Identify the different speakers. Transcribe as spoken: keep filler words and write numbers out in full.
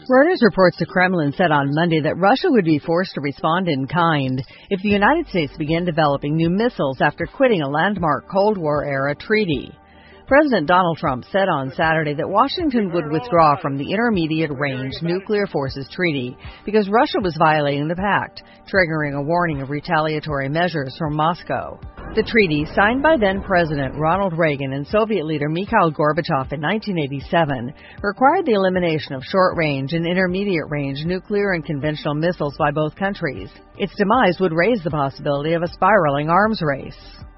Speaker 1: Reuters reports the Kremlin said on Monday that Russia would be forced to respond in kind if the United States began developing new missiles after quitting a landmark Cold War-era treaty. President Donald Trump said on Saturday that Washington would withdraw from the Intermediate-Range Nuclear Forces Treaty because Russia was violating the pact, triggering a warning of retaliatory measures from Moscow. The treaty, signed by then-President Ronald Reagan and Soviet leader Mikhail Gorbachev in nineteen eighty-seven, required the elimination of short-range and intermediate-range nuclear and conventional missiles by both countries. Its demise would raise the possibility of a spiraling arms race.